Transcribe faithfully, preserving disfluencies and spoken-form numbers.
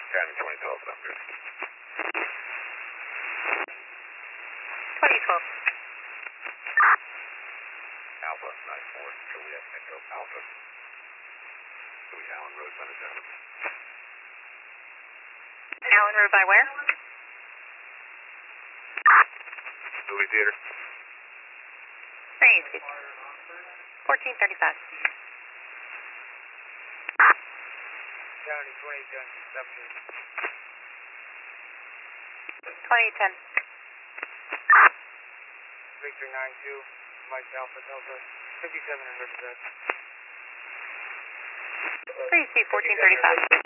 County twenty twelve, Thunder. twenty twelve. Alpha nine four, Juliet Echo Alpha. Louis Allen Road, Thunder Tower. Allen Road by where? Louis Theater. Thank you. fourteen thirty-five. County twenty ten, Thunder. twenty ten. Victor nine two, Mike Alpha Delta, fifty-seven hundred. Please see fourteen thirty-five.